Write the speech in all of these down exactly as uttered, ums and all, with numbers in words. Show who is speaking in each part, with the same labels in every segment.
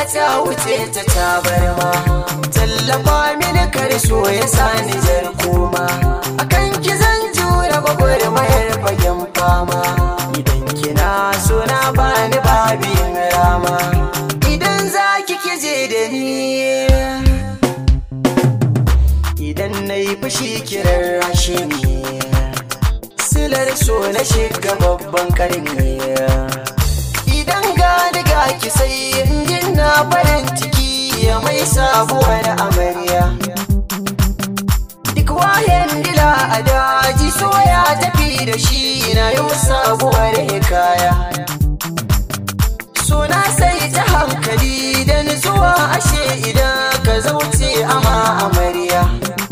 Speaker 1: ta wuce ta tabarma. Tallafa mini kar so ya sani jarkoma, akan ki zan jure gwagwarmayar fagen fama. Idan kina so na bani babin rama, idan za ki kije da ni, idan na yi fushi kiran rashi ne, silar so na shiga babban karni. Idan gani ga ki sai injin na farin ciki ya mai sabuwar amarya. Duk wayan dila a daji so ya tafi da shi na yi sabuwar hikaya. So na sai ta hankali da nutsuwa ashe idan ka zauce ama amarya.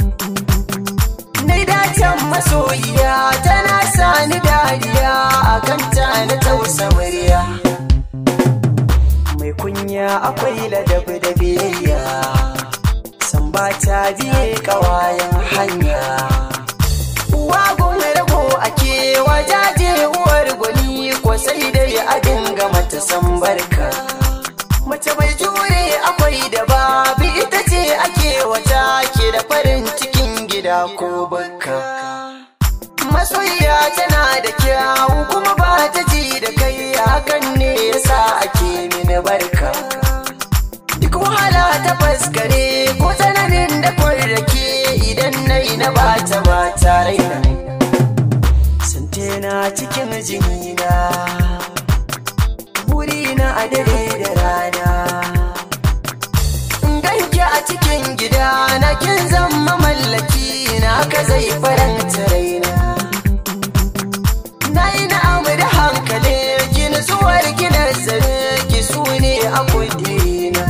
Speaker 1: Nai dacen masoyiya tana sani dariya, akan ta na tausa murya. Mai kunya akwai ladabi da biyayya, san ba ta biye kawayen hanya. Uwa gun rago ake wajaje uwar gwani, ko sai dai a dinga mata san barka. Mace mai jure akwai da babu, ita ce ake wata ke da farin cikin gida ko bakka. Masoyiya tana da kyawu kuma ba ta ji da kai, hakan ne yasa ake mini barka. Duk wahala ta faskare ko tsananin da kwarrake, idan nayi na bata ba ta raina. Sante na cikin jinina, burina a dare da rana. Ganki a cikin gida na kin zama mallaki na, ka zai faranta raina. Na yi na'am da hankali ki, nutsuwar ki nazari ki, su ne a kudina.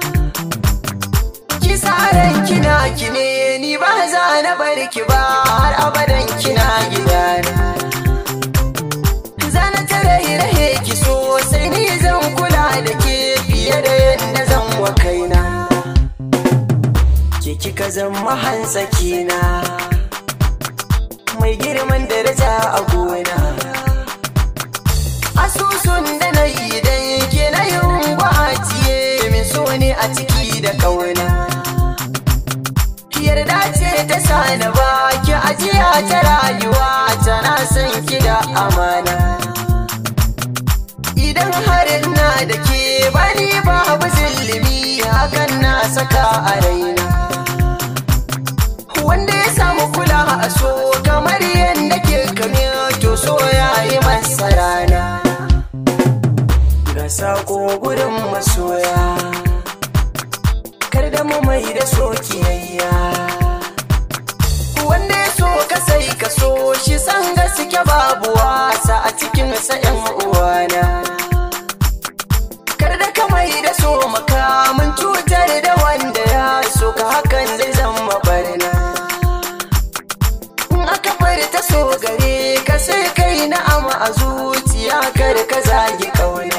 Speaker 1: Ki tsaran kina ki ne, ni ba za na bar ki ba har abadan kina gidana. Zana tare rahe ki sosai, ni zan kula da ke fiye da yadda zan wa kaina. Ke kika zama hansakina, mai girman daraja a gona. Asusun da na yi dan ke na yin gwatiye, min so ne a ciki da kauna. Yarda ce ta sani ba ki ajiya ta rayuwa, tana son ki da amana. Idan har ina da ke bani babu zulumi, hakan na saka a raina. Wanda ya samu kula a so kamar yadda ke kame, to so ya yi masa rana. Ga sako gurin masoya, kar da mu mai da so kiyayya. Wanda ya so ka sai ka so shi, san gaske babu wasa a cikin sa yan uwana. Kar da ka mai da so makamin cutar da wanda ya so ka, hakan zai zama barna. Ta so gare ka sai kai na'ama a zuciya, kar ka zagi kauna.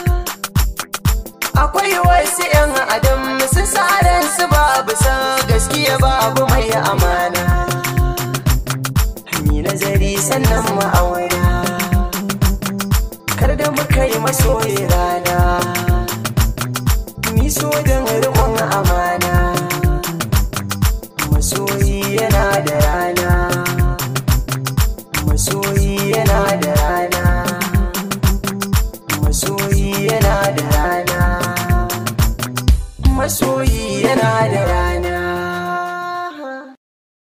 Speaker 1: Akwai wasu 'yan adam su tsaran su babu san gaskiya, babu mai amana. Mi nazari sannan ma'auna, kar da muka yi masoyi rana. Mi so don riƙon amana, masoyi yana da rana. Masoyi yana da rana, masoyi yana da rana, masoyi yana da rana.